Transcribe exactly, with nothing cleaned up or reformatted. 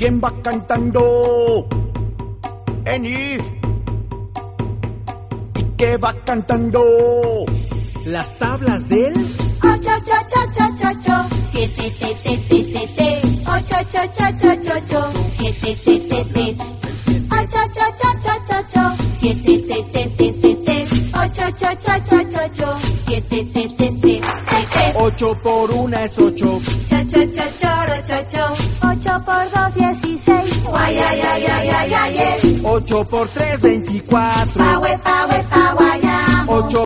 ¿Quién va cantando? Enif. ¿Y qué va cantando? Las tablas del ocho, ocho, ocho, ocho, ocho, siete, te, te, te, te, te, ocho, ocho, ocho, ocho, ocho, siete, te, te, te, ocho, ocho, ocho, ocho, ocho, siete, te, te, te, te, te, ocho, ocho, ocho, ocho, ocho, siete, te, te, te, te, te. Ocho por una es ocho. Cha, cha, cha, choro, cho, cho. Ocho por dos, dieciséis. Guay, ay, ay, ay, ay, ay, ay. Ocho por tres, veinticuatro. Pa, we, pa, we, pa, guayamo. Ocho